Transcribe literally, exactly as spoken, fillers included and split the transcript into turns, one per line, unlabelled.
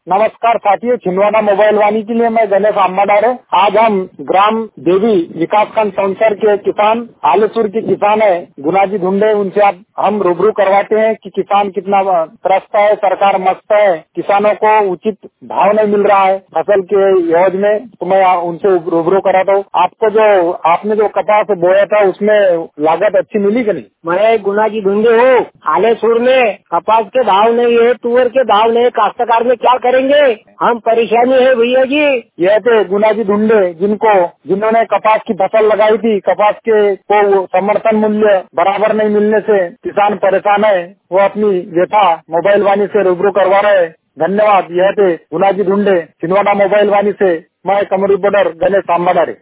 नमस्कार साथियों, छिंदवाड़ा मोबाइल वाणी के लिए मैं गणेश आम्बाडार है। आज हम ग्राम देवी विकासखंड संसर के किसान आलेसुर के किसान है गुनाजी ढूंढे, उनसे आप हम रूबरू करवाते हैं कि किसान कितना त्रस्त है, सरकार मस्त है, किसानों को उचित भाव नहीं मिल रहा है फसल के एवज में, तो मैं उनसे रूबरू कराता हूँ। आपको जो आपने जो कपास बोया था उसमें लागत अच्छी मिली कि नहीं?
मैं गुनाजी ढूंढे हूँ। आलेसुर में कपास के भाव नहीं है, तुअर के भाव नहीं, काश्तकार में क्या करेंगे? हम परेशानी है भैया जी।
यह थे गुनाजी ढूंढे, जिनको जिन्होंने कपास की फसल लगाई थी, कपास के को समर्थन मूल्य बराबर नहीं मिलने से किसान परेशान है। वो अपनी व्यथा मोबाइल वाणी से रूबरू करवा रहे हैं। धन्यवाद। यह थे गुनाजी ढूंढे, छिंदवाड़ा मोबाइल वाणी से मैं कमर रिपोर्टर गणेश आम्बाडारे।